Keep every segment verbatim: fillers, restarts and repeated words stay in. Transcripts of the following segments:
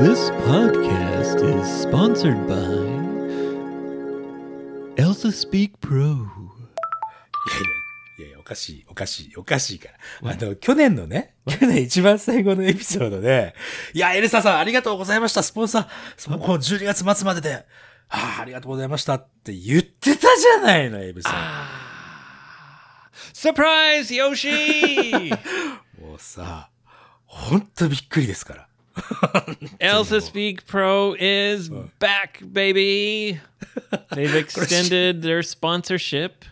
This podcast is sponsored by Elsa Speak Pro. いやいや、おかしい、おかしい、おかしいから。あの、去年のね、去年一番最後のエピソードで、いや、エルサさんありがとうございました、スポンサー、もうこのじゅうにがつ末までで、ああ、ありがとうございましたって言ってたじゃないの、エビさん。 サプライズヨシもうさ、ほんとびっくりですから。 Elsa Speak Pro is back, baby. They've extended their sponsorship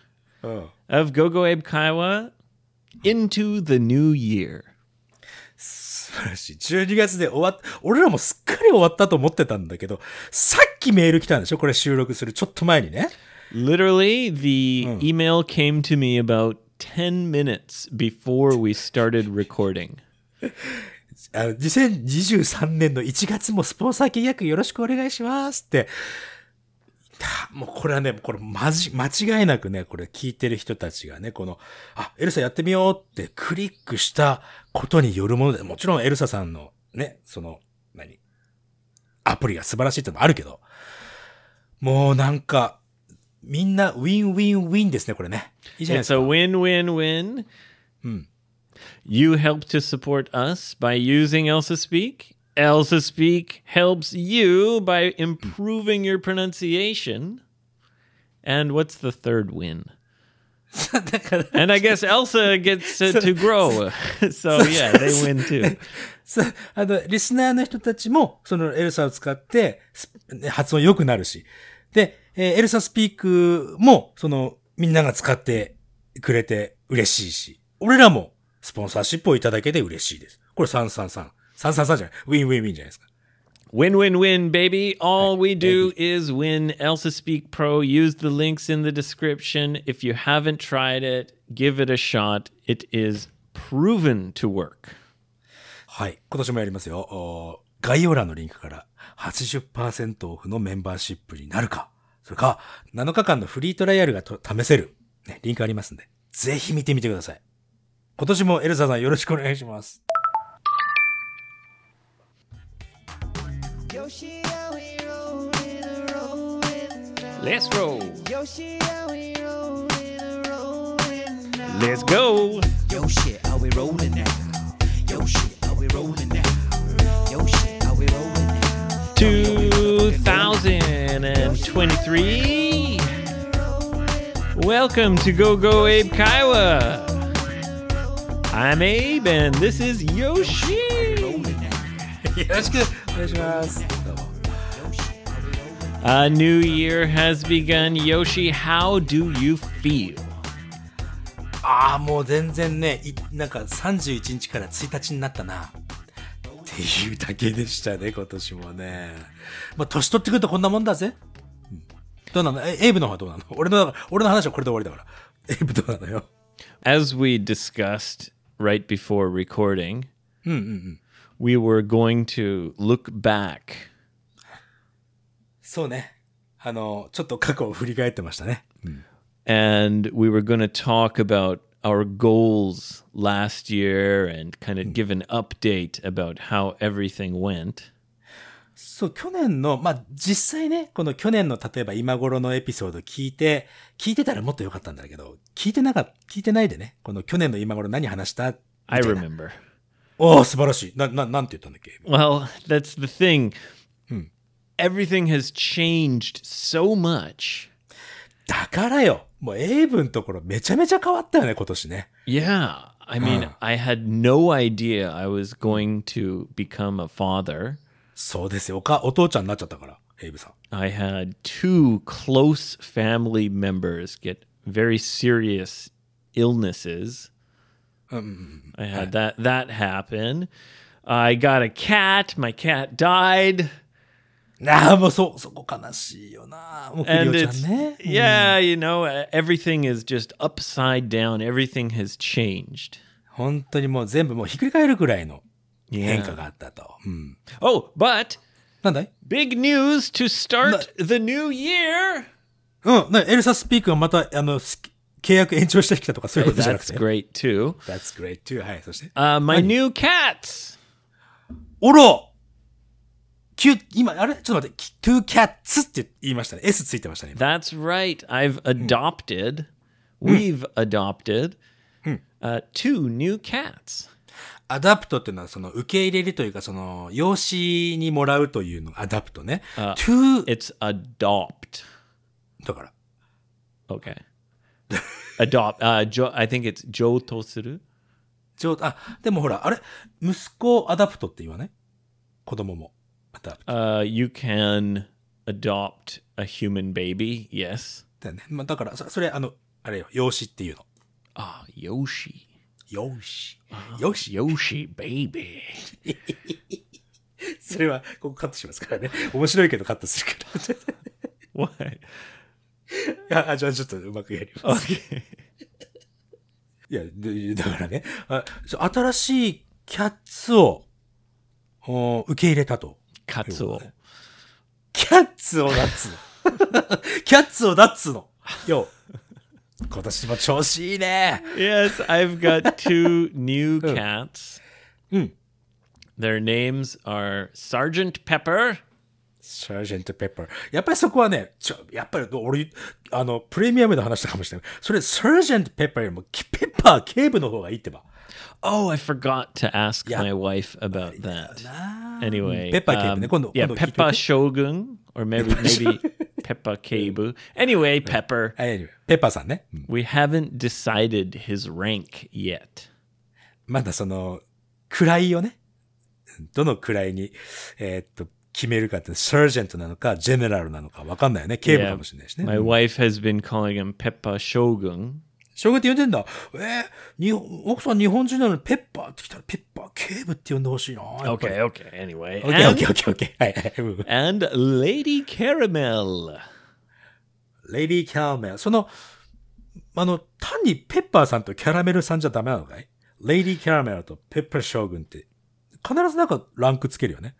of GoGo Abe Kaiwa into the new year. 素晴らしい。じゅうにがつで終わっ、俺らもすっかり終わったと思ってたんだけど、さっきメール来たんでしょ？これ収録するちょっと前にね。 Literally, the email came to me about ten minutes before we started recording. あの、にせんにじゅうさんねんのいちがつもスポンサー契約よろしくお願いしますって。もうこれはね、これまじ、間違いなくね、これ聞いてる人たちがね、この、あ、エルサやってみようってクリックしたことによるもので、もちろんエルサさんのね、その、何アプリが素晴らしいってのもあるけど、もうなんか、みんなウィンウィンウィンですね、これね。いいじゃないですか。 It's a win-win-win. うん。 You help to support us by using Elsa Speak. Elsa Speak helps you by improving your pronunciation. And what's the third win? And I guess Elsa gets uh, to grow. So yeah, they win too. あの、リスナーの人たちも、そのエルサを使って発音良くなるし。で、えー、エルサスピークも、その、みんなが使ってくれて嬉しいし。俺らも、スポンサーシップをいただけで嬉しいです。これさんさんさん。さんさんさんじゃない。ウィンウィンウィンじゃないですか。 Win, win, win, baby. All we do is win. Elsa Speak Pro. Use the links in the description. If you haven't tried it, give it a shot. It is proven to work. はい。今年もやりますよ。概要欄のリンクから はちじゅっパーセント オフのメンバーシップになるか。それか、なのかかんのフリートライアルがと試せる、ね。リンクありますんで。ぜひ見てみてください。今年もエルサさんよろしくお願いします。 Let's roll. Let's go. Yo shit, are we rolling now? Yo shit, are we rolling now? Yo shit, are we rolling now? twenty twenty-three. Welcome to GoGo Abe Kaiwa. I'm Abe and this is Yoshi. よろしくお願いします。 A new year has begun. Yoshi, how do you feel? ああ、もう全然ね、なんかさんじゅういちにちからついたちになったな。っていうだけでしたね、今年もね。まあ、年取ってくるとこんなもんだぜ。うん、どうなの？え、エイブの方はどうなの？俺の、俺の話はこれで終わりだから。エイブどうなのよ。 As we discussed right before recording, うんうんうん。 we were going to look back. そうね。あの、ちょっと過去を振り返ってましたね。うん、 And we were going to talk about our goals last year and kind of give an update about how everything went. そう、去年の、まあ、実際ね、この去年の例えば今頃のエピソード聞いて、聞いてたらもっと良かったんだけど、聞いてなかった、聞いてないでね、この去年の今頃何話した？ I remember. おー、素晴らしい。な、な、なんて言ったんだっけ？ Well, that's the thing. うん。 Everything has changed so much. だからよ。もうエイブのところめちゃめちゃ変わったよね、今年ね。 Yeah. I mean, Huh. I had no idea I was going to become a father. そうですよ。おか、お父ちゃんになっちゃったから、エイブさん。 I had two close family members get very serious illnesses. Um, I had that that happen. I got a cat. My cat died. ああ、もうそ、そこ悲しいよな。もうクリ And オちゃ it's んね。 yeah, you know, uh, everything is just upside down. Everything has changed. 本当にもう全部もうひっくり返るくらいの変化があったと。うん、 Oh, but なんだい？ big news to start the new year. うん、なエルサスピークがまたあの契約延長してきたとかそういうことじゃなくて。 That's great too. That's great too. はい、そして。 Uh, my new cats. おろキュ今、あれちょっと待って、two cats って言いましたね。S ついてましたね。今 That's right. I've adopted, we've adopted uh, two new cats. アダプトっていうのは、その、受け入れるというか、その、養子にもらうというのがアダプトね。 Uh, to, It's adopt. だから。 Okay. Adopt. Uh, jo- I think it's 譲渡する? ちょあ、でもほら、あれ息子アダプトって言わない子供も。アダプト Uh, you can adopt a human baby. Yes. だよね。まあ、だから、そそれ、あの、あれよ、養子っていうの。 Ah, Yoshi. 養子。養子。 Yoshi baby. それは、ここカットしますからね。面白いけどカットするから。 What? いや、じゃあちょっとうまくやります。 Okay. いや、でだからね、あそう新しいキャッツをお受け入れたと。 Katsuo. キャッツをだっつの。キャッツをだっつの。よ。今年も調子いいね。 Yes, I've got two new cats. うん。 Their names are Sergeant Pepper. サージェントペッパー。やっぱりそこはね、ちょ、やっぱり俺、あの、プレミアムで話したかもしれない。それ、サージェントペッパーよりも、ペッパー、警部の方がいいってば。 Oh, I forgot to ask Yeah. my wife about that. Anyway, Peppa Cable um, ね。今度、 yeah, 今度聞いといて。 Peppa Shogun, or maybe maybe Peppa Keibu. Anyway, Pepper. はい、ペッパーさんね。うん We haven't decided his rank yet. まだその、位をね、どの位に、えーっと、決めるかって、サージェントなのか、ジェネラルなのかわかんないよね。警部かもしれないしね。 My wife has been calling him Peppa Shogun. 将軍って呼んでんだ。えー、日本、奥さん日本人なのにペッパーって来たら、ペッパー、警部って呼んでほしいな。やっぱり Okay, okay. Anyway, オッケーオッ and, ケーオッケーオッケー。はいはいうん。 and Lady Caramel. レディーキャラメル。その、あの、単にペッパーさんとキャラメルさんじゃダメなのかい？レディーキャラメルとペッパー将軍って、必ずなんかランクつけるよね。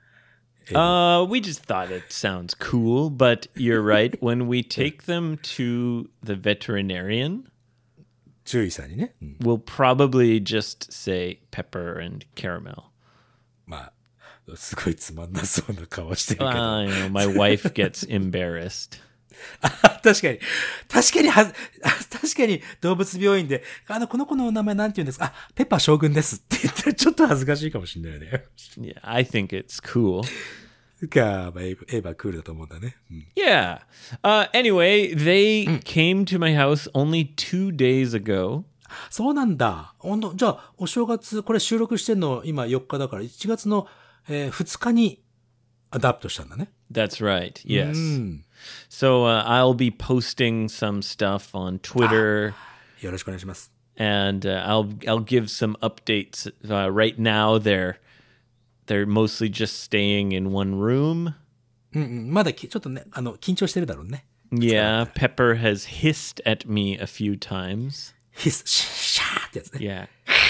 Uh, we just thought it sounds cool, but you're right. When we take them to the veterinarian, 獣医さんにね。うん、 we'll probably just say Pepper and Caramel. まあ、すごいつまんなそうな顔してるけど。 Uh, you know, my wife gets embarrassed. 確かに。確かにはず、確かに動物病院で、あの、この子のお名前なんて言うんですか？あ、ペッパー将軍ですって言ったらちょっと恥ずかしいかもしれないよね。 Yeah, I think it's cool. か、まあ、エヴァエヴァクールだと思うんだね。うん、 Yeah. Uh, anyway, they came to my house only two days ago. そうなんだ。ほんと、じゃあ、お正月、これ収録してんの今よっかだから、いちがつの、えー、ふつかにアダプトしたんだね。 That's right. Yes. うん。 So uh, I'll be posting some stuff on Twitter. よろしくお願いします。 And uh, I'll I'll give some updates. Uh, right now, they're they're mostly just staying in one room. うんうん。まだきちょっとね、あの、緊張してるだろうね。 Yeah, Pepper has hissed at me a few times. ヒス、シャーってやつね。 Yeah,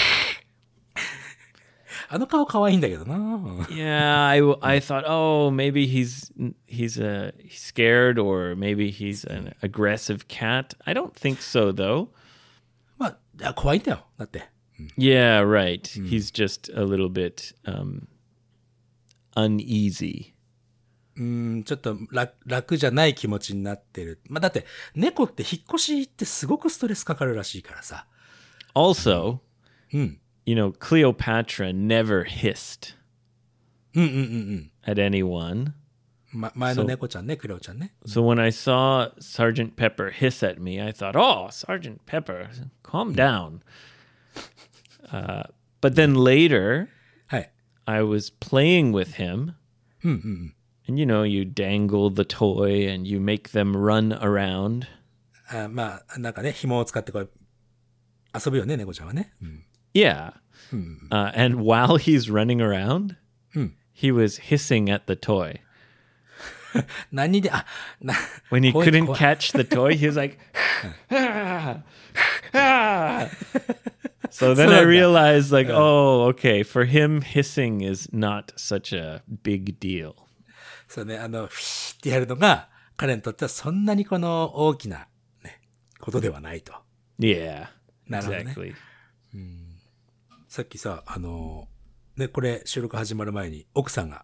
あの顔可愛いんだけどな。 yeah. I, w- I thought, oh, maybe he's he's uh, scared, or maybe he's an aggressive cat. I don't think so, though. まあ、怖いんだよ。だって。 Yeah, right. He's just a little bit um, uneasy. うん、ちょっと楽、楽じゃない気持ちになってる。まあ、だって、猫って引っ越しってすごくストレスかかるらしいからさ。 Also, うん。 you know, Cleopatra never hissed うんうんうんうん。 at anyone. ま、前の猫ちゃんね、クレオちゃんね。 So when I saw Sergeant Pepper hiss at me, I thought, oh, Sergeant Pepper, calm down. Uh, but then later, はい。 I was playing with him. And, you know, you dangle the toy and you make them run around. あまあ、なんかね、紐を使ってこう、遊ぶよね、猫ちゃんはね。うん、 Yeah. Uh, and while he's running around, he was hissing at the toy. 何で、あ、な、 When he 怖い couldn't 怖い catch the toy, he was like, ah, ah. So then I realized, like, oh, okay, for him, hissing is not such a big deal. そうね、あの、フィーってやるのが、彼にとってはそんなにこの大きな、ね、ことではないと。 Yeah, なるほどね。 exactly. さっきさ、あの、ね、これ収録始まる前に奥さんが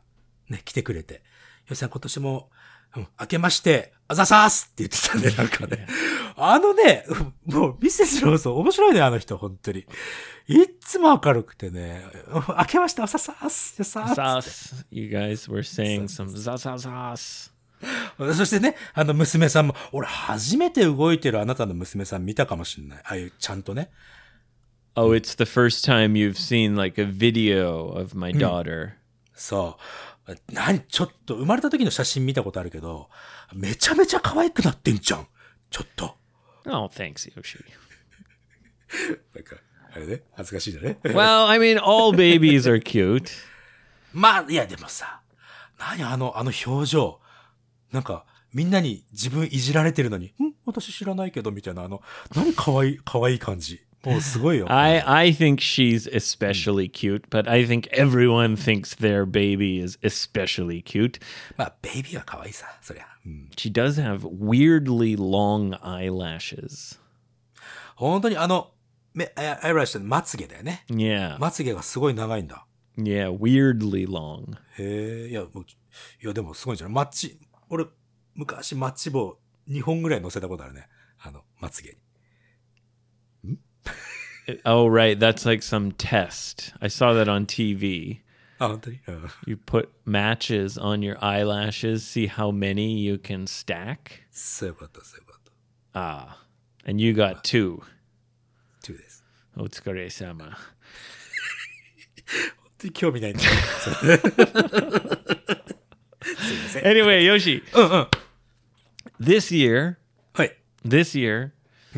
ね、来てくれて、よしさん今年も、うん、明けまして、あざさーすって言ってたんで、なんかね。あのね、もう、ミセスローソン面白いね、あの人、本当に。いっつも明るくてね、明けまして、あざさーす、さーす。 Sauce. You guys were saying some zazazas. そしてね、あの娘さんも、俺初めて動いてるあなたの娘さん見たかもしれない。ああいう、ちゃんとね。 Oh, it's the first time you've seen like a video of my daughter. そう。何ちょっと、生まれた時の写真見たことあるけど、めちゃめちゃ可愛くなってんじゃん。ちょっと。 Oh, thanks, Yoshi. なんか、あれね、恥ずかしいじゃね。 Well, I mean, all babies are cute. まあ、いやでもさ、何あの、あの表情。なんか、みんなに自分いじられてるのに、ん私知らないけど、みたいな、あの、何可愛い、可愛い感じ。もうすごいよ。 I, I think she's especially cute, but I think everyone thinks their baby is especially cute. まあ、ベイビーは可愛いさ、そりゃ。うん、 She does have weirdly long eyelashes. 本当にあの、目、アイラッシュのまつげだよね。 Yeah. まつげがすごい長いんだ。 Yeah, weirdly long. へえ、いや、もう、いや、でもすごいじゃん。マッチ、俺、昔マッチ棒にほんぐらい乗せたことあるね。あの、まつげに。 Oh, right. That's like some test. I saw that on T V. あ、本当に、うん、 You put matches on your eyelashes, see how many you can stack. そういうこと、そういうこと。 Ah, and you got two. トゥーです。 Otsukaresama. 本当に興味ないんだよ。すいません。 Anyway, Yoshi. うんうん。 This year, はい。 this year,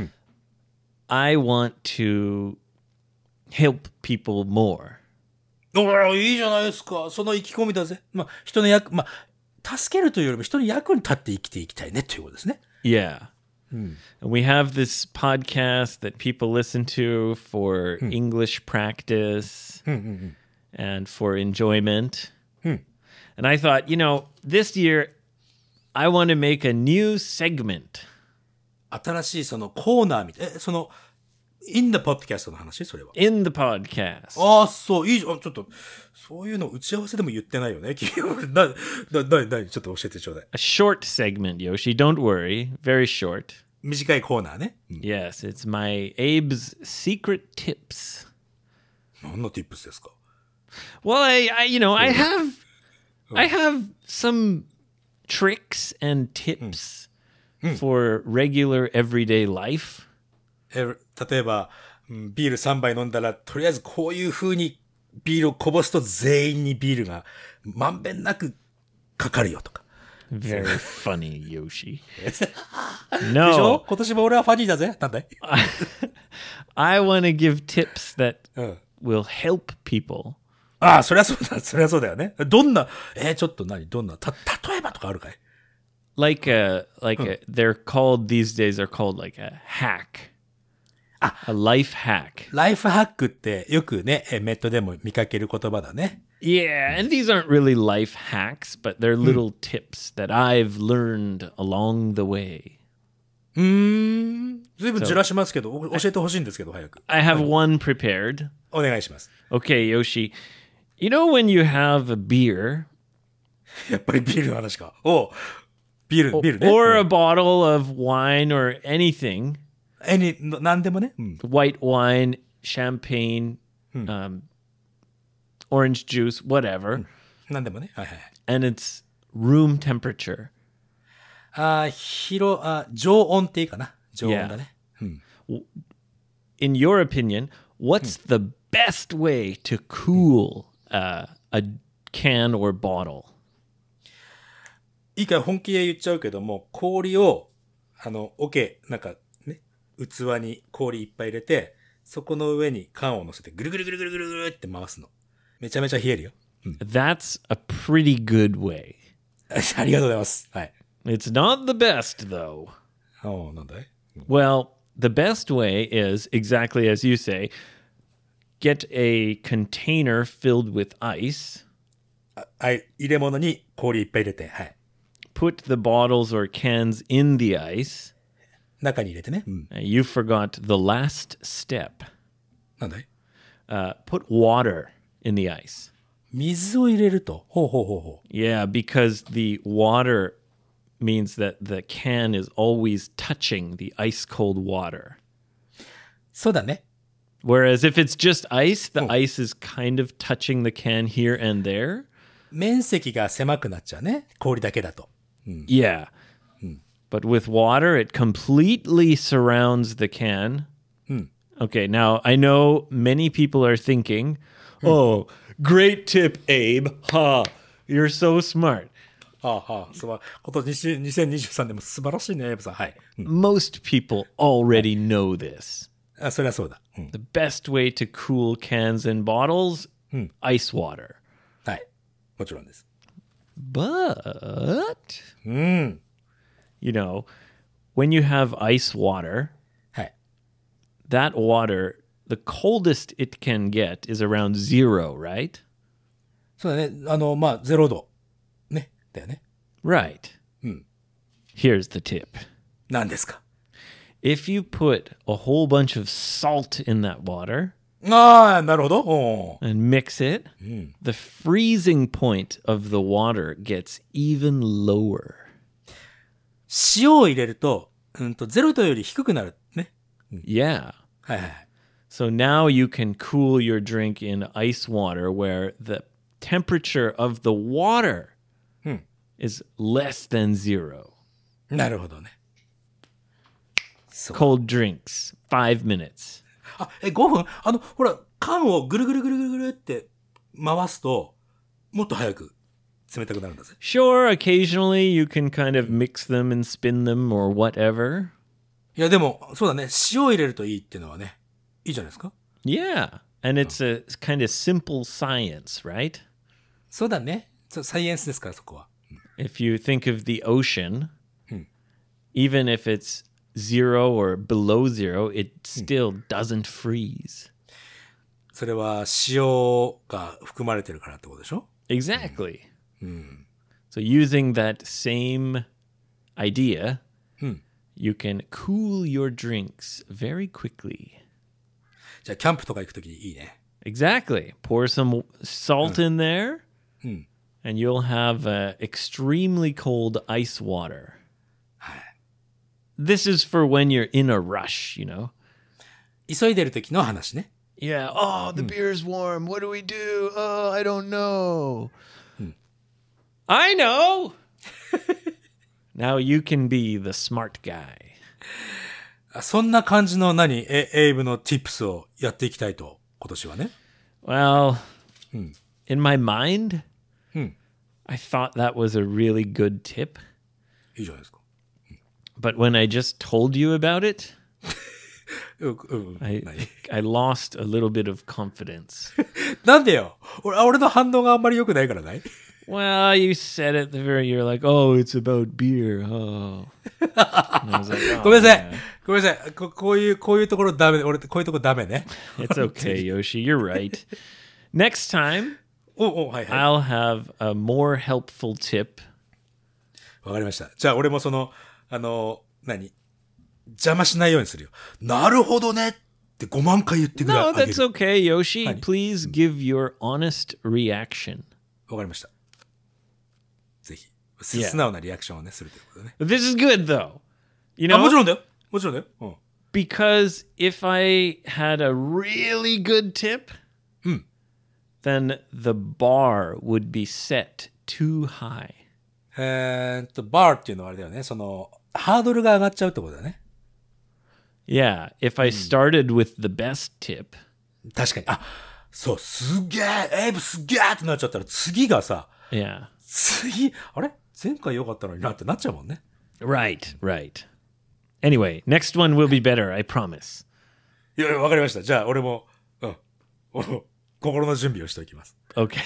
I want to help people more. おー、いいじゃないですか。その意気込みだぜ。まあ、人の役、まあ、助けるというよりも人の役に立って生きていきたいねということですね。 Yeah. And we have this podcast that people listen to for English practice and for enjoyment. And I thought, you know, this year I want to make a new segment. 新しいそのコーナーみたい。え、その、in the podcast の話それは。 In the podcast. ああ、そう、いいじゃん。ちょっと、そういうの打ち合わせでも言ってないよね。な、な、な、な、ちょっと教えてちょうだい。 A short segment, Yoshi. Don't worry. Very short. 短いコーナーね。うん、 Yes, it's my Abe's secret tips. 何の tips ですか? Well, I, I you know, I have, I have some tricks and tips for regular everyday life. え、例えば、ビールさんばい飲んだら、とりあえずこういう風にビールをこぼすと全員にビールがまんべんなくかかるよとか。 Very funny, Yoshi. でしょ? No, 今年も俺はファニーだぜ。なんだい? I want to give tips that うん。 will help people. ああ、そりゃそうだ。そりゃそうだよね。どんな、えー、ちょっと何どんな、た、例えばとかあるかい? Like a, like a, they're called, these days are called like a hack. A life hack. ライフハックってよくね、ネットでも見かける言葉だね。 Yeah, and these aren't really life hacks, but they're little tips that I've learned along the way. うーん。ずいぶんずらしますけど、お教えてほしいんですけど、早く。 I have one prepared. お願いします。 Okay, Yoshi. You know when you have a beer やっぱりビールの話か。おう。ビール、ビールね。 or う a ん bottle of wine or anything, えに、のなんでもね。うん。 white wine, champagne, um, orange juice, whatever, なんでもね。はいはい。 and it's room temperature. あー、広、あ、常温っていいかな。常温だね。 In your opinion, what's the best way to cool uh, a can or bottle? いいかい、本気で言っちゃうけども、氷を、あの、桶、なんかね、器に氷いっぱい入れて、そこの上に缶を乗せてぐるぐるぐるぐるぐるぐるって回すの。めちゃめちゃ冷えるよ。 That's a pretty good way. ありがとうございます。はい。 It's not the best, though. おー、なんだい? Well, the best way is exactly as you say, get a container filled with ice, あ、はい。入れ物に氷いっぱい入れて、はい。 put the bottles or cans in the ice. 中に入れてね。うん。 Uh, You forgot the last step. なんだい? Uh, put water in the ice. 水を入れると。ほうほうほうほう。 Yeah, because the water means that the can is always touching the ice cold water. そうだね。 Whereas if it's just ice, the ice is kind of touching the can here and there. 面積が狭くなっちゃうね。氷だけだと。 Yeah. But with water, it completely surrounds the can. Okay, now I know many people are thinking, oh, great tip, Abe. Ha, you're so smart. はあはあ。そうことにせんにじゅうさんねんも素晴らしいね、エイブさん。はい。うん Most people already know this. あ、そりゃそうだ。うん The best way to cool cans and bottles, ice water. はい。もちろんです。 But, うん。 you know, when you have ice water, はい。 that water, the coldest it can get is around zero, right? そうだね。あの、まあ、ゼロ度。ね。だよね。 Right. Here's the tip. 何ですか？ If you put a whole bunch of salt in that water ああ、なるほど。おー and mix it, the freezing point of the water gets even lower. 塩を入れると、うんと、ゼロ度より低くなる。ね。 Yeah. はいはいはい。 So now you can cool your drink in ice water where the temperature of the water is less than zero. なるほどね。 Cold drinks, five minutes. あ、え、ごふんあの、ほら、缶をぐるぐるぐるぐるぐるって回すと、もっと早く冷たくなるんだぜ。 Sure, occasionally you can kind of mix them and spin them or whatever. いや、でも、そうだね。塩を入れるといいっていうのはね、いいじゃないですか。 Yeah. And it's a kind of simple science, right? そうだね。そうサイエンスですから、そこは。 If you think of the ocean, even if it's zero or below zero, it still doesn't freeze. それは塩が含まれてるからってことでしょ？ Exactly. So using that same idea, you can cool your drinks very quickly. じゃあ、キャンプとか行くときにいいね。 Exactly. Pour some salt in there, and you'll have uh, extremely cold ice water. This is for when you're in a rush, you know? 急いでるときの話ね。 Yeah. Oh, the beer's warm. What do we do? Oh, I don't know. I know. Now you can be the smart guy. あそんな感じの何、エエイブの tips をやっていきたいと、今年はね。 Well, in my mind, I thought that was a really good tip. いいじゃないですか。 But when I just told you about it, うん、うん、 I 何 I lost a little bit of confidence. なんでよ俺、俺の反応があんまり良くないからない Well, you said it the very, you're like, oh, it's about beer. Oh. And I was like, oh, ごめんなさい yeah. ごめんなさいこ。こういう、こういうところダメ。俺、こういうところダメね。 It's okay, Yoshi. You're right. Next time, お、お、はいはい。 I'll have a more helpful tip. わかりました。じゃあ、俺もその、あの、何邪魔しないようにするよ。なるほどねってごまん回言ってくれ No, あげ that's る。 okay, Yoshi. Honey. Please give your honest reaction. わかりました。ぜひ。 Yeah. 素直なリアクションをね、するということね。 This is good, though. You あ、もち know, ろんだよ。もちろんだよ。うん。 because if I had a really good tip, then the bar would be set too high. えーっと、バーっていうのはあれだよね。その、ハードルが上がっちゃうってことだね。 Yeah, if I started with the best tip, 確かに。あ、そう、すげえ、エイブすげえってなっちゃったら次がさ、 yeah. 次、あれ前回良かったのになってなっちゃうもんね。 Right, right. Anyway, next one will be better, I promise. いやいや、わかりました。じゃあ、俺も、うん。お心の準備をしておきます。 Okay.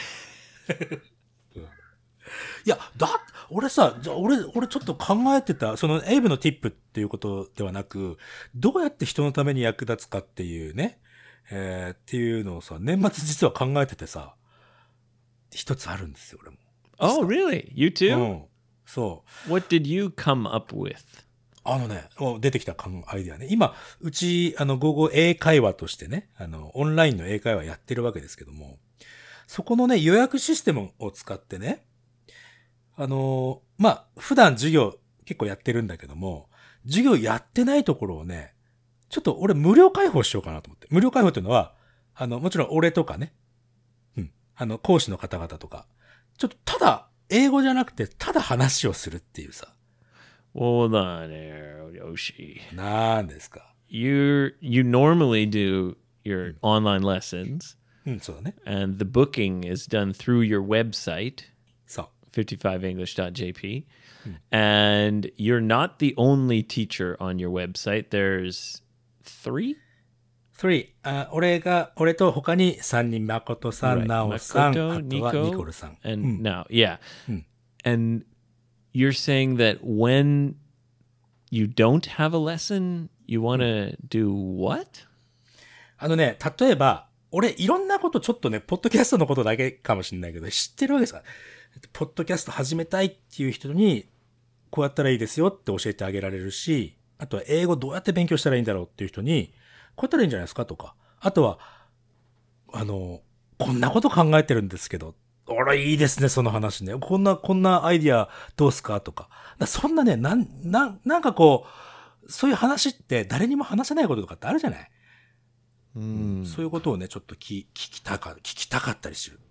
いや、だ、俺さ、じゃあ俺、俺ちょっと考えてた、そのエイブのティップっていうことではなく、どうやって人のために役立つかっていうね、えー、っていうのをさ、年末実は考えててさ、一つあるんですよ、俺も。 Oh, really? You う too? ん。そう。 What did you come up with? あのね、もう出てきたアイデアね。今、うち、あの、午後英会話としてね、あの、オンラインの英会話やってるわけですけども、 そこのね、予約システムを使ってね、あのー、まあ、普段授業結構やってるんだけども、授業やってないところをね、ちょっと俺無料開放しようかなと思って。無料開放っていうのは、あの、もちろん俺とかね、うん、あの、講師の方々とか、ちょっとただ、英語じゃなくて、ただ話をするっていうさ。 Hold on there, Yoshi. なんですか。 You you normally do your online lessons, うん、そうだね。 and the booking is done through your website, そう。 fifty-five english dot j p, and you're not the only teacher on your website. There's three? three、あ、俺が、俺と他にさんにん、誠さん、 Right. なおさん、 Makoto, あとは Nico, ニコルさん。 and now, yeah. And you're saying that when you don't have a lesson, you want to do what? あのね、例えば、俺いろんなことちょっとね、ポッドキャストのことだけかもしれないけど、知ってるわけですから。ポッドキャスト始めたいっていう人に、こうやったらいいですよって教えてあげられるし、あとは英語どうやって勉強したらいいんだろうっていう人に、こうやったらいいんじゃないですかとか。あとは、あの、こんなこと考えてるんですけど、あら、いいですね、その話ね。こんな、こんなアイディアどうすかとか。だそんなね、なん、なん、なんかこう、そういう話って誰にも話せないこととかってあるじゃない、 Mm. そういうことをね、ちょっと聞、聞きたか、聞きたかったりする。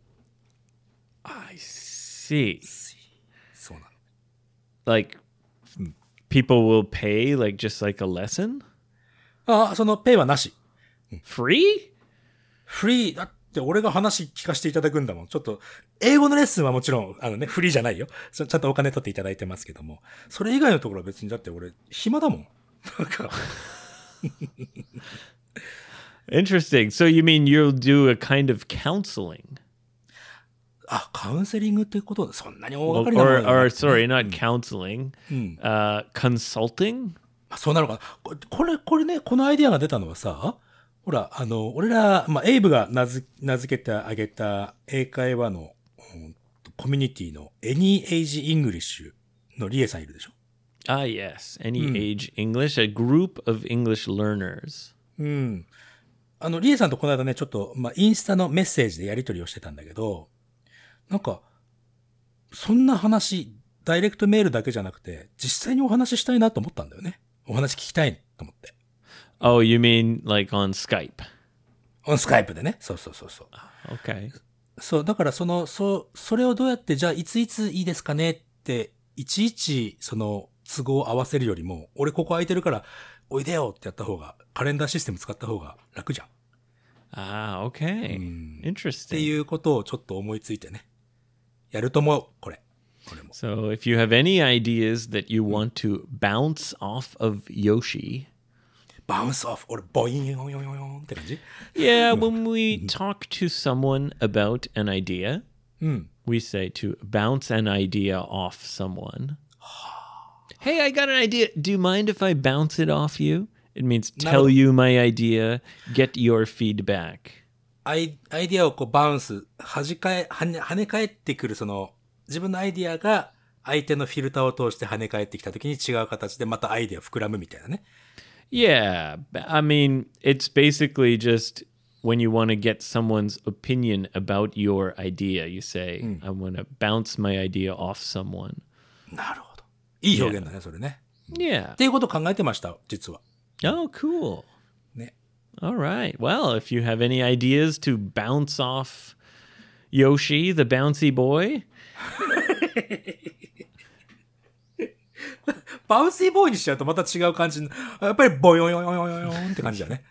I see. そうなの。 Like, people will pay, like, just like a lesson? ああ、そのペイはなし。 Free? フリー、だって俺が話聞かせていただくんだもん。ちょっと、英語のレッスンはもちろん、あのね、フリーじゃないよ。ちゃんとお金取っていただいてますけども。それ以外のところは別に、だって俺、暇だもん。なんか。 Interesting. So you mean you'll do a kind of counseling? あ、カウンセリングってことそんなに大 Or, 掛かりなもの or, じゃな or くて sorry, not counseling. Uh, consulting? あ、そうなのかな。ここれ、これね、このアイディアが出たのはさ、ほら、あの、俺ら、まあ、エイブが名付名付けてあげた英会話の、うんコミュニティの Any Age English のリエさんいるでしょ。 Ah, yes. Any age English, a group of English learners. うん。あの、リエさんとこの間ね、ちょっと、まあ、インスタのメッセージでやり取りをしてたんだけど、なんか、そんな話、ダイレクトメールだけじゃなくて、実際にお話ししたいなと思ったんだよね。お話聞きたいと思って。 Oh, you mean like on Skype? オンスカイプでね。そうそうそうそう。 Okay. そう、だからその、そう、それをどうやって、じゃあいついついいですかねって、いちいちその都合を合わせるよりも、俺ここ空いてるから、おいでよってやった方が、カレンダーシステム使った方が楽じゃん。 Ah, okay. って Interesting. いうことをちょっと思いついてね。やると思う、これ。これも。 So if you have any ideas that you want to bounce off of Yoshi, バウンスオフ、俺、ボインヨンヨンヨンヨンって感じ yeah, when we talk to someone about an idea, we say to bounce an idea off someone. Hey, I got an idea. Do you mind if I bounce it off you? It means tell you my idea, get your feedback. アイ、アイディアをこうバウンス、弾かえ、はね、跳ね返ってくるその、自分のアイディアが相手のフィルターを通して跳ね返ってきたときに違う形でまたアイディア膨らむみたいなね。 Yeah, I mean, it's basically just when you want to get someone's opinion about your idea, you say, I want to bounce my idea off someone. なるほど。いい表現だね、それね。 Yeah. っていうことを考えてました、実は。 Oh, cool. ね。 All right. Well, if you have any ideas to bounce off Yoshi, the bouncy boy, バウンシーボーイにしちゃうとまた違う感じの、やっぱりボヨヨヨヨヨヨンって感じだね。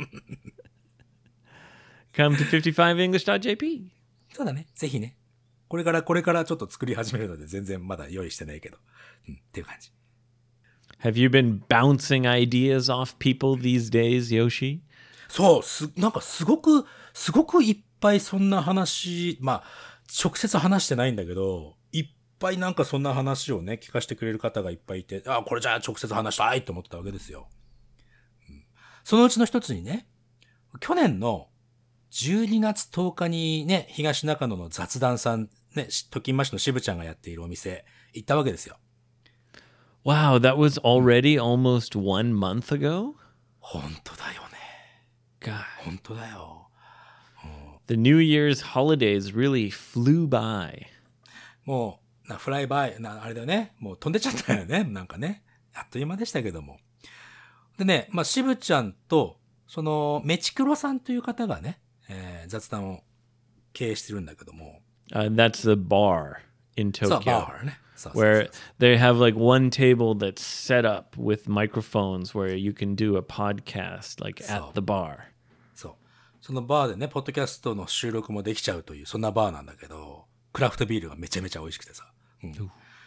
come to fifty-five english dot j p. そうだね。ぜひね。これから、これからちょっと作り始めるので全然まだ用意してないけど。うん、っていう感じ。 Have you been bouncing ideas off people these days, Yoshi? そう、す、なんかすごく、すごくいっぱいそんな話、まあ、直接話してないんだけど、いっぱいなんかそんな話をね、聞かせてくれる方がいっぱいいて、あ、これじゃあ直接話したいと思ってたわけですよ。うん、そのうちの一つにね、去年のじゅうにがつとおかにね、東中野の雑談さん、ね、ときんましのしぶちゃんがやっているお店、行ったわけですよ。 Wow, that was already almost one month ago? 本当だよね。 God, 本当だよ。 The New Year's holidays really flew by. もう、なフライバイ、なあれだよね。もう飛んでっちゃったよね。なんかね。あっという間でしたけども。でね、まあ、しぶちゃんと、その、メチクロさんという方がね、えー、雑談を経営してるんだけども。 Uh, that's a bar in そう、 Tokyo バーね。そうそうそう where they have like one table that's set up with microphones where you can do a podcast like at So. the bar. そう。そのバーでね、ポッドキャストの収録もできちゃうという、そんなバーなんだけど、クラフトビールがめちゃめちゃ美味しくてさ。うん、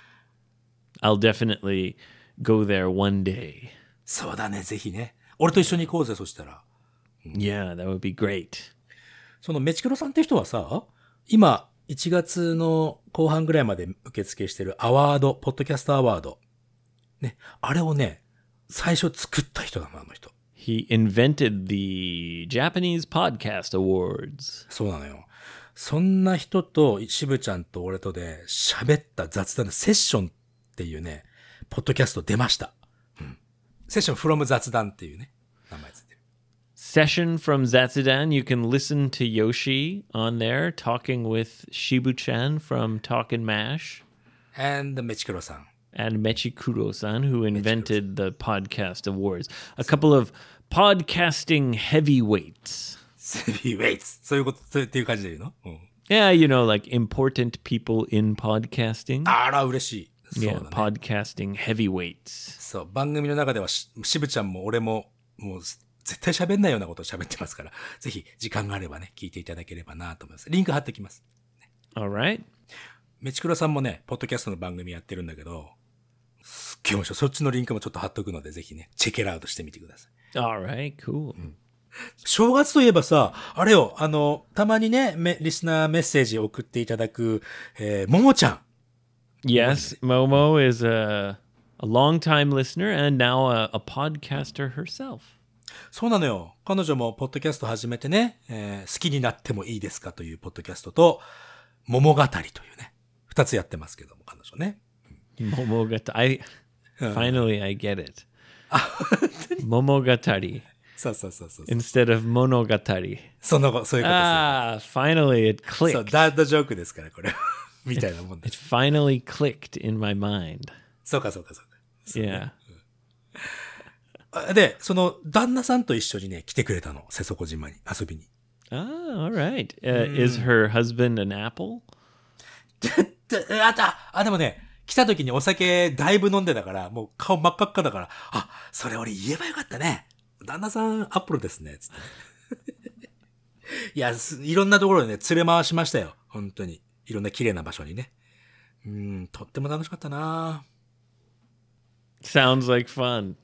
I'll definitely go there one day. そうだね、ぜひね。俺と一緒に行こうぜ、そしたら。 Yeah, that would be great. そのメチクロさんって人はさ、今、いちがつの後半ぐらいまで受付してるアワード、ポッドキャストアワード。ね、あれをね、最初作った人だな、あの人。 He invented the Japanese Podcast Awards. そうなのよ。そんな人と、しぶちゃんと俺とで喋った雑談のセッションっていうね、ポッドキャスト出ました。うん、セッション from 雑談っていうね、名前ついてる。 Session from Zatsudan. You can listen to Yoshi on there talking with Shibu-chan from Talk and Mash. and メチクロさん。 And Mechikuro-san, who invented the Podcast Awards. A couple of podcasting heavyweights. heavyweights そういうこと、そうっていう感じで言うの、うん、 Yeah, you know, like important people in podcasting. あら、嬉しい。そうだ Yeah, ね。 podcasting heavyweights. そう、番組の中ではし、しぶちゃんも俺も、もう、絶対喋んないようなことを喋ってますから、ぜひ、時間があればね、聞いていただければなと思います。リンク貼ってきます。 All right. メチクロさんもね、ポッドキャストの番組やってるんだけど、すっげえ面白い。そっちのリンクもちょっと貼っとくので、ぜひね、チェケラウトしてみてください。 All right, cool. 正月といえばさ、あれよ、あの、たまにね、めリスナーメッセージを送っていただく、えー、ももちゃん。 Yes, Momo is a, a long-time listener and now a, a podcaster herself. そうなのよ。彼女もポッドキャスト始めてね、えー、好きになってもいいですかというポッドキャストと、桃語りというね、二つやってますけども、彼女ね。 Momogatari. I finally I get it. Momogatari そうそうそうそう。 instead of monogatari. その後、そういうことですよ。 Ah, finally it そう、 clicked. ダードジョークですから、これ。みたいなもんで It す。 finally clicked in my mind. そうか、そうか、そうか。そう Yeah. あで、その、旦那さんと一緒にね、来てくれたの。瀬底島に、遊びに。 Ah, all right. Uh, Is her husband an apple? であったあ、でもね、来た時にお酒だいぶ飲んでたから、もう顔真っ赤っかだから、あ、それ俺言えばよかったね。旦那さんアップルですね、つって。いや、いろんなところでね、連れ回しましたよ。本当に。いろんな綺麗な場所にね。うん、とっても楽しかったな。 Sounds like fun.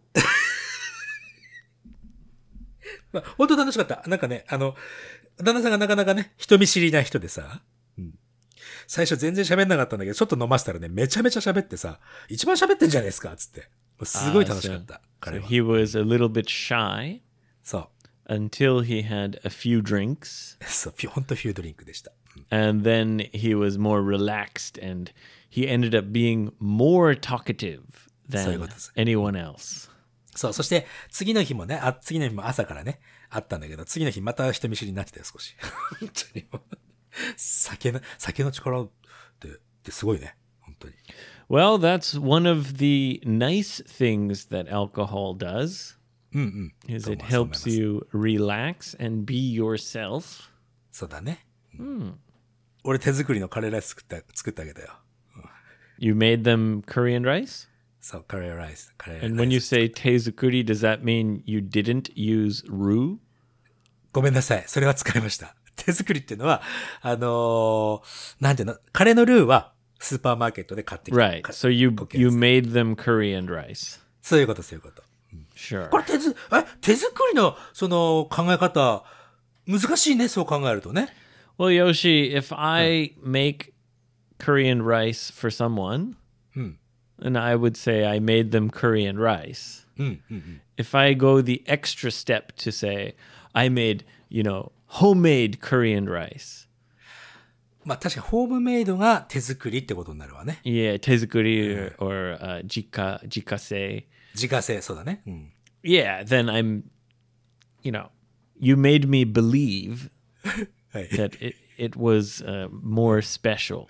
まあ、本当楽しかった。なんかね、あの、旦那さんがなかなかね、人見知りな人でさ、うん、最初全然喋んなかったんだけど、ちょっと飲ませたらね、めちゃめちゃ喋ってさ、一番喋ってんじゃないですか、つって。すごい楽しかった。 Ah, so, 彼 so は。 he was a little bit shy そう。 until he had a few drinks. そう、ほんとフュードリンクでした。 And then he was more relaxed and he ended up being more talkative そういう than ことです。 anyone else. そう、そして次の日もね、あ、次の日も朝からね、あったんだけど、次の日また人見知りになってたよ、少し。本当にもう。酒の、酒の力って、ってすごいね、本当に。 Well, that's one of the nice things that alcohol does. うんうん。 Is どう it もそう思いま helps す you relax and be yourself. そうだね。うん。俺手作りのカレーライス作った、作ってあげたよ。 You made them curry and rice? そう、カレーライス。カレーライス。 And when you say teizukuri, does that mean you didn't use roux? ごめんなさい。それは使いました。手作りっていうのは、あのー、なんていうの、カレーのルーはスーパーマーケットで買ってきた。 Right. So you you made them curry and rice. そういうこと、そういうこと。 Sure. これ手ず、え、手作りの、その考え方、難しいね、そう考えるとね。 Well, Yoshi, if I make curry and rice for someone, and I would say I made them curry and rice. If I go the extra step to say I made, you know, homemade curry and rice. まあ確かにホームメイドが手作りってことになるわね。 Yeah, teizukuri or uh, jika, jikase. 自家製、そうだね。うん。 Yeah, then I'm, you know, you made me believe はい。 that it, it was uh, more special.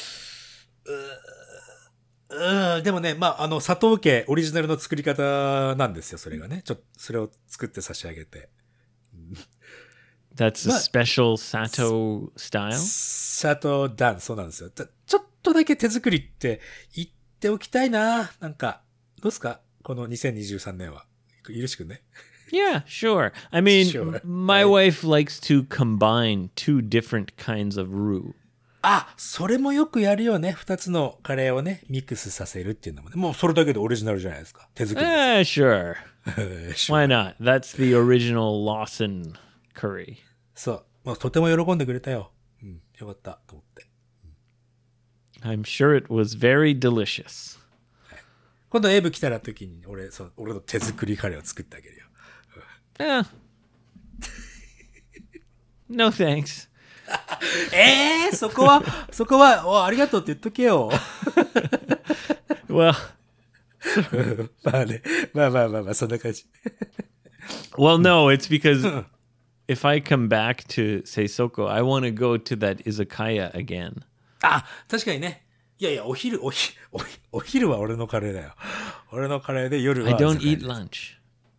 うん、でもね、まあ、あの、佐藤家オリジナルの作り方なんですよ、それがね。ちょっと、それを作って差し上げて。 That's a But- special Sato style? シャトーダン、そうなんですよ。ちょちょっとだけ手作りって言っておきたいな。なんか、どうですかこのにせんにじゅうさんねんは。許しくんね。 Yeah, sure. I mean, Sure. my wife likes to combine two different kinds of roux. あ、それもよくやるよね。二つのカレーをね、ミックスさせるっていうのもね。もうそれだけでオリジナルじゃないですか。手作り Eh, sure. です Why not? That's the original Lawson curry. そう。もうとても喜んでくれたよ。うん。よかった、と思って。 I'm sure it was very delicious. 今度エイブ来たら時に、俺、そう、俺の手作りカレーを作ってあげるよ。 Eh. No thanks. ええー、そこは、そこは、お、ありがとうって言っとけよ。 Well, まあね。まあまあまあまあ、そんな感じ。 well, no, it's because if I come back to Seisoko, I want to go to that izakaya again. あ、確かにね。いやいや、お昼、おひ、おひ、お昼は俺のカレーだよ。俺のカレーで夜は。 I don't 居酒屋 eat です lunch.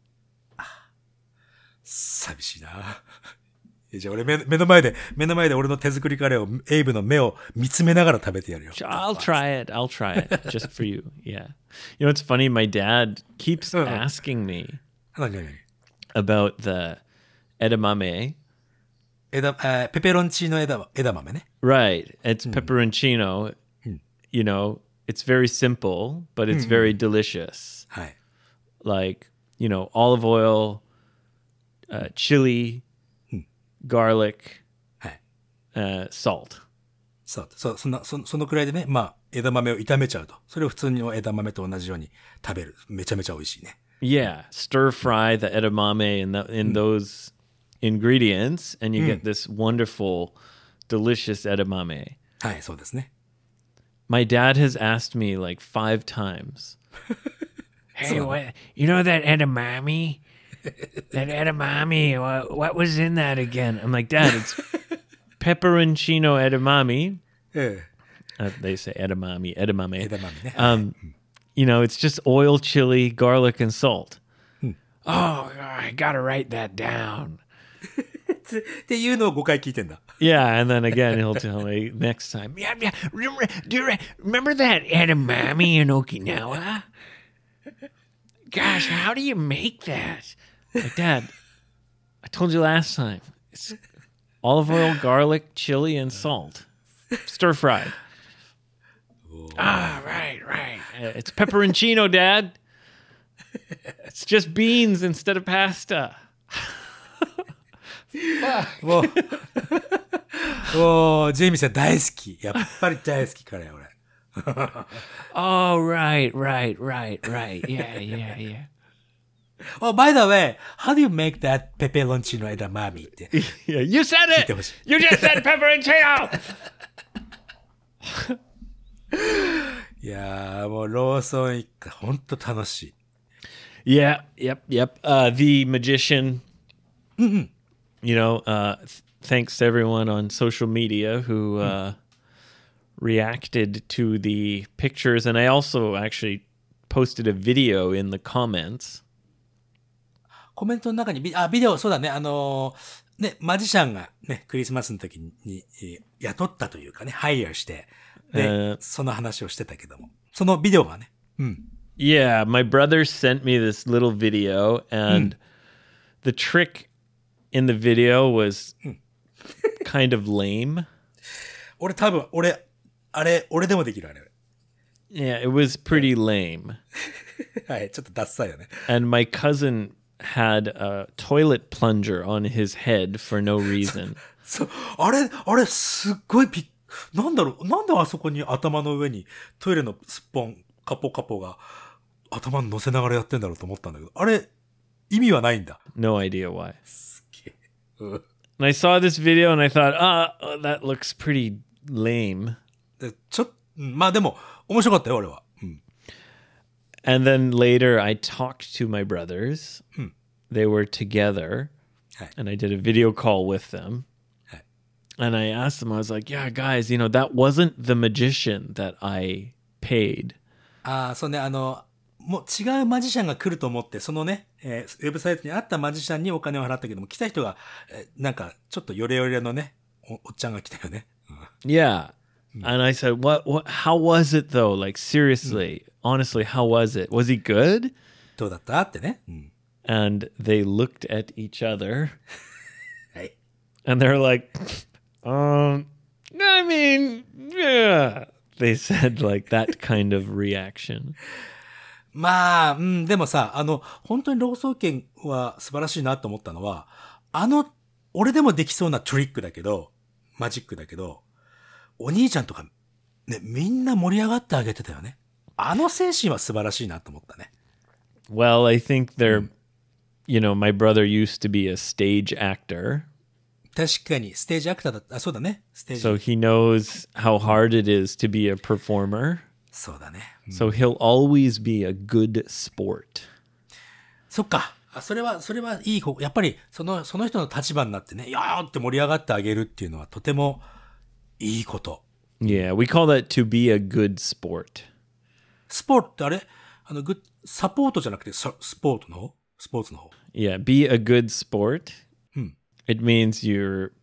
寂しいな。いやじゃあ俺目目の前で、目の前で俺の手作りカレーを、エイブの目を見つめながら食べてやるよ。 I'll try it. I'll try it just for you. Yeah. You know, it's funny. My dad keeps asking me 何何何 about the edamame. 枝、えーペペロンチーノ枝、枝豆ね。 Right. It's pepperoncino. You know, it's very simple, but it's very delicious. はい。 Like, you know, olive oil, uh, chili, garlic, はい。 uh, salt. そう、そう、そんな、そそのくらいでね、まあ、枝豆を炒めちゃうと。それを普通の枝豆と同じように食べる。めちゃめちゃ美味しいね。 Yeah. Stir fry the edamame in, the, in those ingredients, and you get this wonderful, delicious edamame. はい、そうですね。 My dad has asked me like five times. Hey, what, you know that edamame? That edamame, what, what was in that again? I'm like, Dad, it's pepperoncino edamame. え Uh, they say edamame, edamame. え、枝豆ね。 Um, you know, it's just oil, chili, garlic, and salt. Oh, I gotta write that down. っていうのをごかい聞いてんだ。 Yeah, and then again he'll tell me next time. Yeah, yeah. Remember, do you re- remember that edamame in Okinawa? Gosh, how do you make that? Like, Dad, I told you last time. It's olive oil, garlic, chili, and salt, stir fried. Ah, right, right. Uh, It's pepperoncino, Dad. It's just beans instead of pasta. もう、もう、ジェイミーさん大好き。やっぱり大好きカレー、俺。 Oh, right, right, right, right. Yeah, yeah, yeah. Oh, by the way, how do you make that pepperoncino edamame って。 Yeah, you said it. てほしい。 You just said pepperoncino. いやー、もうローソン一家、ほんと楽しい。 Yeah, yep, yep. Uh, the magician. You know, uh, th- thanks to everyone on social media who uh, reacted to the pictures, and I also actually posted a video in the comments. コメントの中にビ、あ、ビデオ、そうだね、あのーね、マジシャンがね、クリスマスの時に、にえー雇ったというかね、ハイヤーして、で、 えーその話をしてたけども、そのビデオがね、うん。 Yeah, my brother sent me this little video, and the trick in the video was kind of lame. 俺多分、俺、あれ、俺でもできる、あれ。 Yeah, it was pretty lame. はい、ちょっとダッサいよね。 And my cousin had a toilet plunger on his head for no reason. そう、あれ、あれ、すっごいびっ、なんだろう、なんであそこに頭の上にトイレのスッポン、カポカポが頭に乗せながらやってんだろうと思ったんだけど、あれ、意味はないんだ。 No idea why. すっげえ。うん。 And I saw this video and I thought, ah, oh, that looks pretty lame. で、ちょっと、まあでも、面白かったよ、俺は。うん。 And then later I talked to my brothers. They were together. Hi. And I did a video call with them. Hi. And I asked them, I was like, yeah, guys, you know, that wasn't the magician that I paid. ああ、そうね、あの、もう違うマジシャンが来ると思って、そのね、えーウェブサイトにあったマジシャンにお金を払ったけども、来た人が、えーなんか、ちょっとヨレヨレのね、お、おっちゃんが来たよね。うん Yeah. And I said, what, what, how was it though? Like, seriously, honestly, how was it? Was he good? どうだったってね。うん。 And they looked at each other はい。 and they're like, um, I mean, yeah. They said like that kind of reaction. まあ、うん、でもさ、あの、本当に老僧剣は素晴らしいなと思ったのは、あの、俺でもできそうなトリックだけど、マジックだけど、お兄ちゃんとか、ね、みんな盛り上がってあげてたよね。あの精神は素晴らしいなと思ったね。 Well, I think they're, you know, my brother used to be a stage actor. 確かに、ステージアクターだった。あ、そうだね。ステージ。 So he knows how hard it is to be a performer. そうだね。 So he'll always be a good sport. そっか。あ、それは、それはいい方。やっぱり、その、その人の立場になってね、いやーって盛り上がってあげるっていうのはとてもいいこと。 Yeah, we call that to be a good sport. スポーツってあれあの、グッ、サポートじゃなくて、サスポーツの方スポーツの方 Yeah, be a good sport. It means you're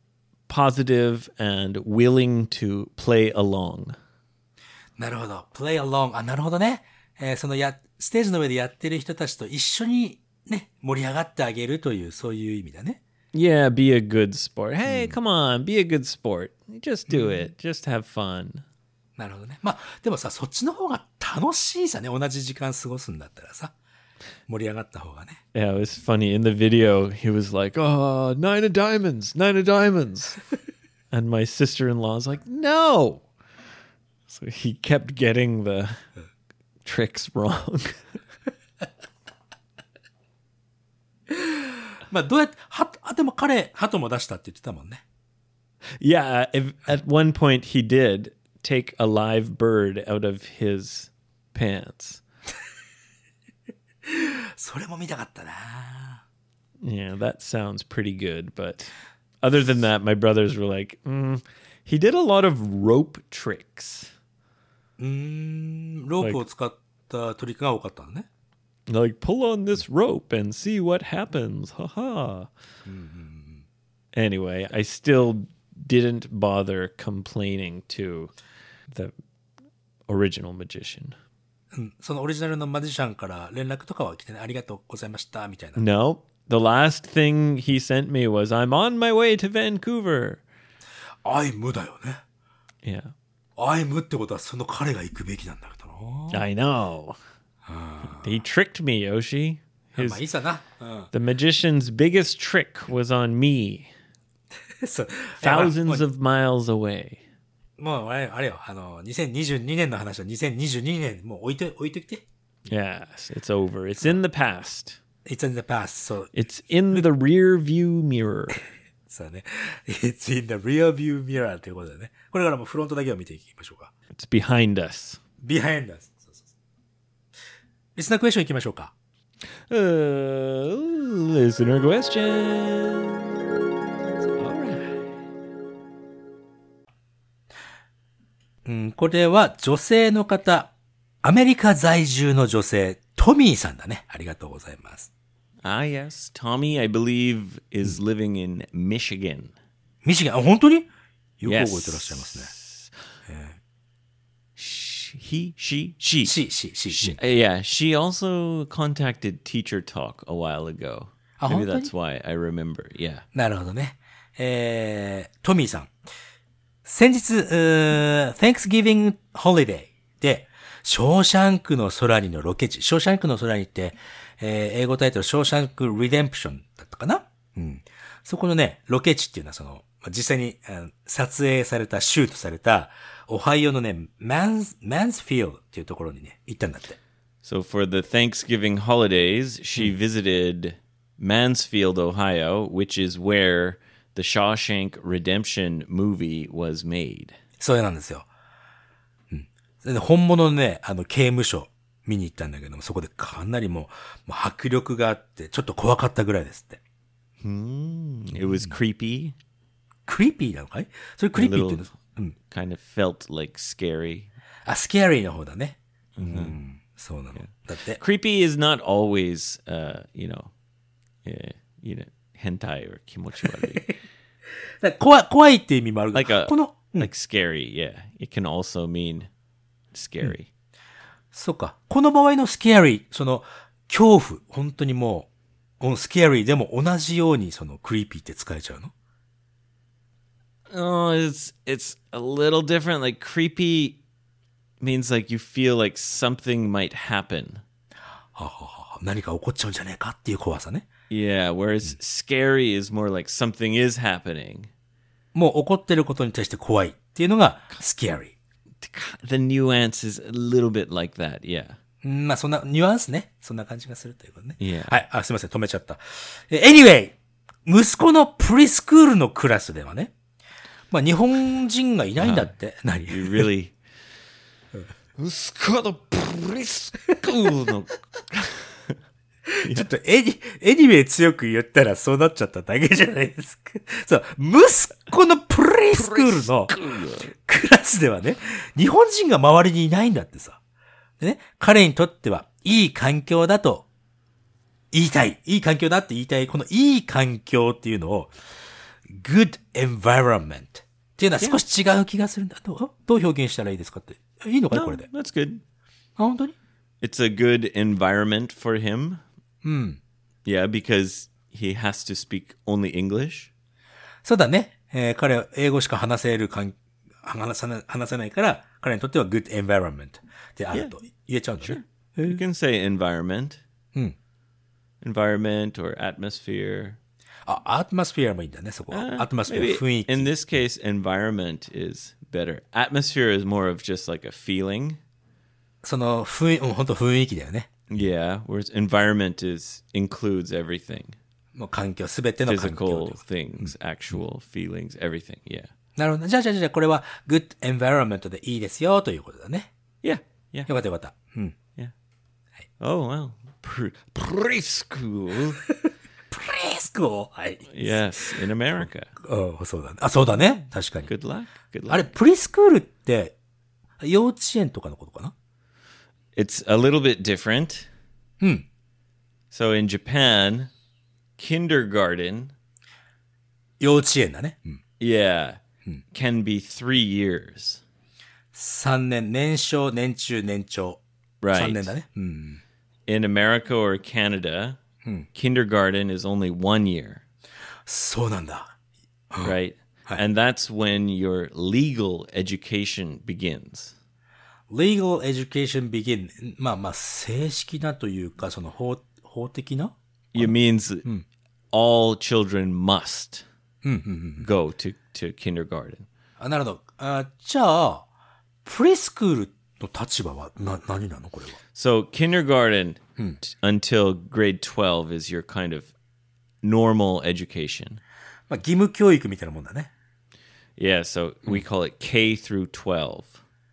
positive and willing to play along. なるほど。play along. あ、なるほどね。えーそのや、ステージの上でやってる人たちと一緒にね、盛り上がってあげるという、そういう意味だね。 Yeah, be a good sport. Hey, come on, be a good sport. Just do it. Just have fun. なるほどね。まあ、でもさ、そっちの方が楽しいさね。同じ時間過ごすんだったらさ。盛り上がった方がね。 Yeah, it was funny. In the video, he was like, oh, nine of diamonds, nine of diamonds. And my sister-in-law was like, no. So he kept getting the tricks wrong. まあ、どうやって、は、あ、でも彼、鳩も出したって言ってたもんね。 Yeah, if, at one point he did take a live bird out of his pants. それも見たかったな。 Yeah, that sounds pretty good. But other than that, my brothers were like, mm, he did a lot of rope tricks. うーん、ロープを使ったトリックが多かったのね。 Like, pull on this rope and see what happens. Ha ha. Anyway, I still didn't bother complaining to the original magician. うん、そのオリジナルのマジシャンから連絡とかは来てね、ありがとうございましたみたいな。 No, the last thing he sent me was, I'm on my way to Vancouver. アイムだよね。 Yeah, アイムってことはその彼が行くべきなんだけどな。 I know. He tricked me, Yoshi. ま His, あいいさな。うん。 the magician's biggest trick was on me, そう。いやまあ thousands of miles away. もう、もうあれ、あれよ、あの、にせんにじゅうにねんの話はにせんにじゅうにねん、もう置いて、置いてきて。 Yes, it's over. It's in the past. It's in the past, そう。 It's in the rear view mirror. そうね。It's in the rear view mirror ということでね。これからもうフロントだけを見ていきましょうか。 It's behind us. behind us. そうそうそう。リスナークエスチョン行きましょうか。 Uh, listener questions. All right. うん、これは女性の方、アメリカ在住の女性、トミーさんだね。ありがとうございます。 Ah, yes. Tommy, I believe, is living in Michigan. ミシガン、あ、本当によく覚えてらっしゃいますね。 Sh- He, she, she. し、し、し、し。 Uh, yeah, she also contacted Teacher Talk a while ago. Ah, Maybe really? that's why I remember. Yeah. なるほどね。えー、トミーさん。先日、うー Thanksgiving Holiday で、ショーシャンクの空にのロケ地。ショーシャンクの空にって、えー、英語タイトル、ショーシャンク・リデンプションだったかな。うん。そこのね、ロケ地っていうのはその、実際に撮影された、シュートされた、オハイオのね、マンス、マンスフィールドっていうところにね、行ったんだって。 So for the Thanksgiving holidays, she visited Mansfield, Ohio, which is where the Shawshank Redemption movie was made. そうなんですよ。うん。で本物のね、あの、刑務所見に行ったんだけども、そこでかなりもう、もう迫力があって、ちょっと怖かったぐらいですって。 Hmm, it was creepy. クリーピーなのかい？それクリーピーって言うんですか？うん。 Kind of felt like scary. あ、スキャリーの方だね。うん。そうなの。だって。 Creepy is not always, uh, you know, uh, you know, hentai or 気持ち悪い。 だ怖い、怖いって意味もある。 Like a, この、うん、 like scary, yeah. It can also mean scary.、うん、 そうか。この場合のスキャリー、その、恐怖、本当にもう、スキャリーでも同じようにそのクリーピーって使えちゃうの？ Oh, it's, it's a little different. Like creepy means like you feel like something might happen. ははは何か起こっちゃうんじゃねえかっていう怖さね。 Yeah, whereas scary is more like something is happening. もう起こってることに対して怖いっていうのが scary. The nuance is a little bit like that, yeah. まあそんなニュアンスね。そんな感じがするということね。 Yeah. はい。あ、すいません。止めちゃった。Anyway! 息子のプリスクールのクラスではね。まあ日本人がいないんだって。Uh, 何 You really... 息子のプリスクールのちょっとエニ、エニメ強く言ったらそうなっちゃっただけじゃないですか。そう、息子のプリスクールのクラスではね、日本人が周りにいないんだってさ。でね、彼にとってはいい環境だと言いたい。いい環境だって言いたい。このいい環境っていうのを good environment っていうのは少し違う気がするんだ。どう、どう表現したらいいですかって。いいのかな、これで。 No, that's good. あ、本当に？ It's a good environment for him. うん。 Yeah, because he has to speak only English. そうだね。えー、彼は英語しか話せるかん、話さな、話せないから、彼にとっては good environment であると言えちゃうんだね。 Sure. You can say environment. うん。 environment or atmosphere. あ、atmosphere もいいんだね、そこは。 Uh, atmosphere、雰囲気。 In this case, environment is better. Atmosphere is more of just like a feeling. その、雰囲、うん、本当雰囲気だよね。 Yeah, whereas environment is includes everything. もう環境、すべての環境。 Physical things, actual feelings, everything, yeah. なるほど。じゃあじゃあじゃあこれは good environment でいいですよということだね。 Yeah, yeah. よかったよかった。うん。 Yeah. Oh, well. Pre- preschool. preschool? はい。 Yes, in America. あ、そうだね。あ、そうだね。確かに。 Good luck. Good luck. あれ、プリスクールって幼稚園とかのことかな？ It's a little bit different. うん。 So in Japan, kindergarten. 幼稚園だね。うん、 yeah. Can be three years. 三年、年少、年中、年長。 Right. 三年だね。うん。 In America or Canada, kindergarten is only one year. そうなんだ。 Right? And that's when your legal education begins. Legal education begin. まあまあ、正式なというか、その法、法的な？ It means all children must go to, to kindergarten. あ、なるほど。あ、じゃあ、プリスクールの立場はな、何なのこれは。 So kindergarten t- until grade twelve is your kind of normal education. まあ、義務教育みたいなもんだね。 Yeah, so we call it K through twelve.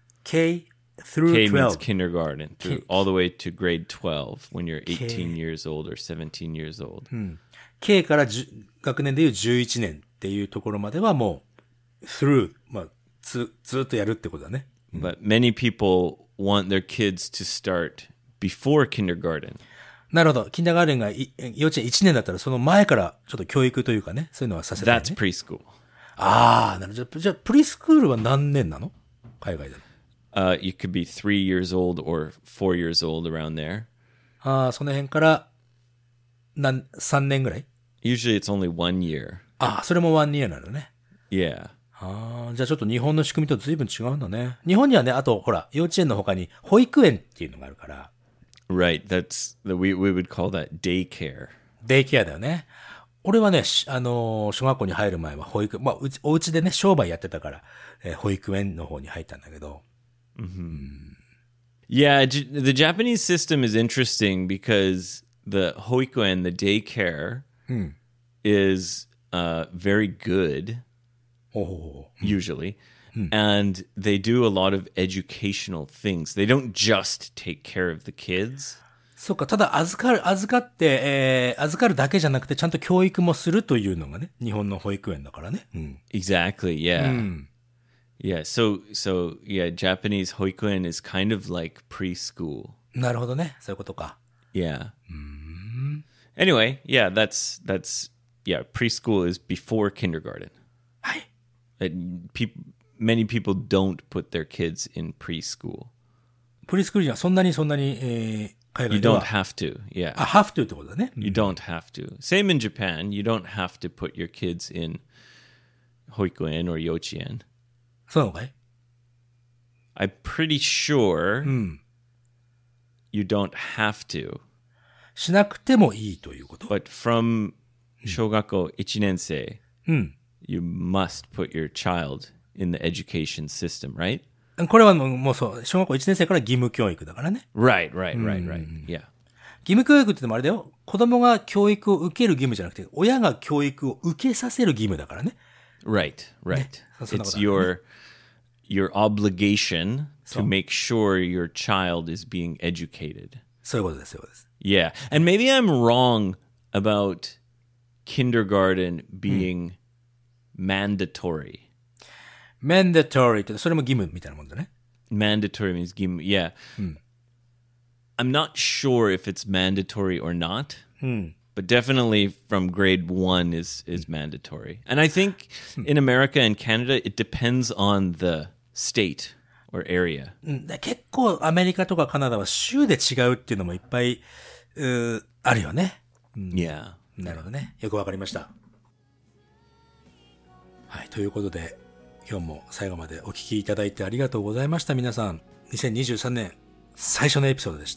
K through K twelve. means kindergarten, through, all the way to grade twelve when you're eighteen years old or seventeen years old. K から学年でいうじゅういちねんっていうところまではもう through、まあ、ず、ずっとやるってことだね。 But many people want their kids to start before kindergarten. なるほど。キンダーガーデンがい幼稚園いちねんだったらその前からちょっと教育というかね、そういうのはさせたい、ね。 That's preschool. ああ、なるほど。じゃあ、プリスクールは何年なの？海外での。 Uh, you could be three years old or four years old around there. ああ、その辺から何、さんねんぐらい？ Usually it's only one year. ああ、それもワンイヤーなのね。 Yeah. ああ、じゃあちょっと日本の仕組みと随分違うんだね。日本にはね、あとほら、幼稚園の他に保育園っていうのがあるから。 Right, that's the, we, we would call that daycare. デイケアだよね。俺はね、あのー、小学校に入る前は保育、まあ、うち、お家でね、商売やってたから、えー、保育園の方に入ったんだけど。 Mm-hmm. Yeah, J- the Japanese system is interesting because the hoikuen, the daycare, is uh, very good, oh. usually, and they do a lot of educational things. They don't just take care of the kids. そうか、ただ預かる、預かって、えー、預かるだけじゃなくて、ちゃんと教育もするというのがね、日本の保育園だからね。うん。 Exactly, yeah. うん。 Yeah, so, so, yeah, Japanese hoikuen is kind of like preschool. なるほどね。そういうことか。 Yeah. Anyway, yeah, that's, that's, yeah, preschool is before kindergarten. はい。 It, pe- many people don't put their kids in preschool. プリスクールにはそんなにそんなに、えー、海 You 外で don't は。 have to, yeah. あ、have to ってことだね。 You don't have to. Same in Japan. You don't have to put your kids in hoikuen or yochien. そうなのかい？ I'm pretty sure うん。 you don't have to. しなくてもいいということ。 But from 小学校いちねん生, うん。 you must put your child in the education system, right? これはもう、もうそう、小学校いちねん生から義務教育だからね。 Right, right, right, right. Yeah. 義務教育って言ってもあれだよ。子供が教育を受ける義務じゃなくて、親が教育を受けさせる義務だからね。 Right, right. そうそういうこと It's だね。 your your obligation to そう。 make sure your child is being educated. そういうことです、そういうことです。 Yeah. And maybe I'm wrong about kindergarten being mandatory. mandatory ってそれも義務みたいなもんだね。 Mandatory means gimu. Yeah. I'm not sure if it's mandatory or not, but definitely from grade one is, is mandatory. And I think in America and Canada, it depends on the state or area. うんで結構アメリカとかカナダは州で違うっていうのもいっぱい、うーあるよね。 Yeah. なるほどね。よくわかりました。はい。ということで、今日も最後までお聞きいただいてありがとうございました。皆さん、にせんにじゅうさんねん最初のエピソードでした。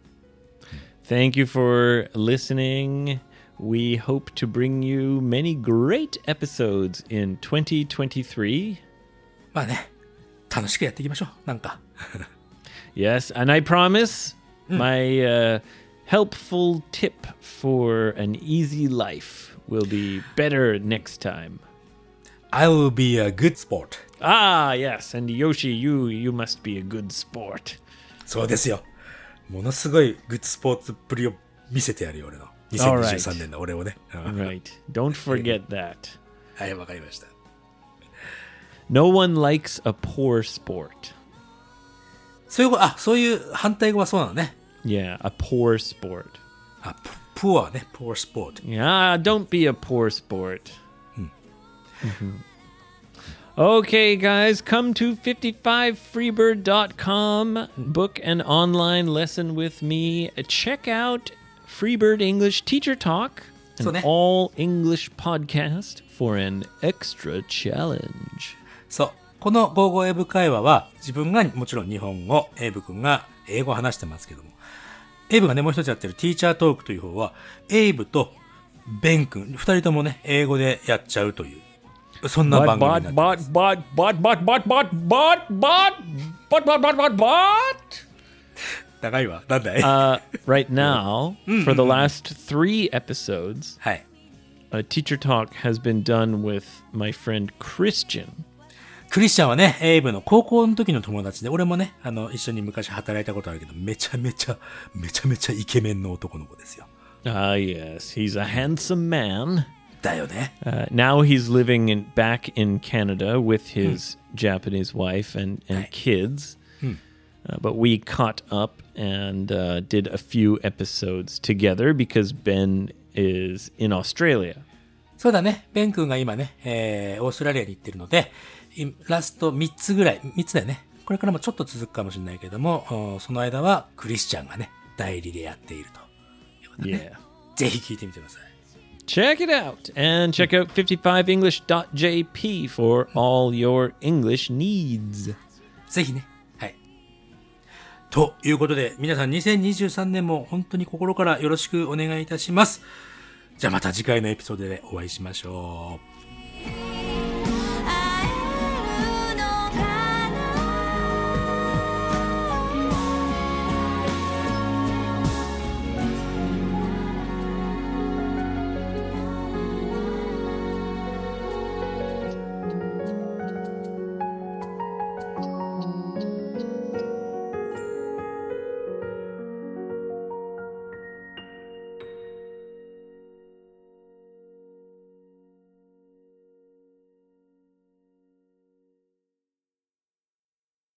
Thank you for listening. We hope to bring you many great episodes in twenty twenty-three. まあね、楽しくやっていきましょう。なんか。 Yes, and I promise my uh, helpful tip for an easy life will be better next time. I will be a good sport. Ah, yes, and Yoshi, you you must be a good sport. そうですよ。ものすごいグッドスポーツっぷりを見せてやるよ、俺の。にせんにじゅうさんねんの俺をね。 Right. Don't forget that. はい、わかりました。 No one likes a poor sport. そういう、あ、そういう反対語はそうなのね。 Yeah, a poor sport. あ、poor ね、poor sport. Yeah, don't be a poor sport. Mhm. Okay, guys, come to fifty-five freebird dot com, book an online lesson with me. Check out Freebird English Teacher Talk, an そうね。 all English podcast for an extra challenge. そう。このゴーゴーエイブ会話は自分がもちろん日本語、エイブ君が英語を話してますけども、エイブがね、もう一つやってるティーチャートークという方は、エイブとベン君、二人ともね、英語でやっちゃうという、そんな But, 番組にな but, ってます but, but, but, but, but, but, but, but, but, but, but, but, but. 長いわ。なんだい、 Uh, right now, for the last three episodes, はい。 a teacher talk has been done with my friend Christian. クリスチャンはね、エイブの高校の時の友達で、俺もね、あの、一緒に昔働いたことあるけど、めちゃめちゃ、めちゃめちゃイケメンの男の子ですよ。 Ah, yes, he's a handsome man. だよね。 Uh, now he's living in, back in Canada with his Japanese wife and, and Right. kids. Uh, but we caught up and uh, did a few episodes together because Ben is in Australia. そうだね。ベン君が今ね、えー、オーストラリアに行ってるので、いラストみっつぐらい、みっつだよね。これからもちょっと続くかもしれないけども、おその間はクリスチャンがね、代理でやっているということで、ね。 Yeah. ぜひ聞いてみてください。 Check it out and check out fifty-five english dot j p for all your English needs. ぜひね。はい。ということで、皆さんにせんにじゅうさんねんも本当に心からよろしくお願いいたします。じゃあまた次回のエピソードでお会いしましょう。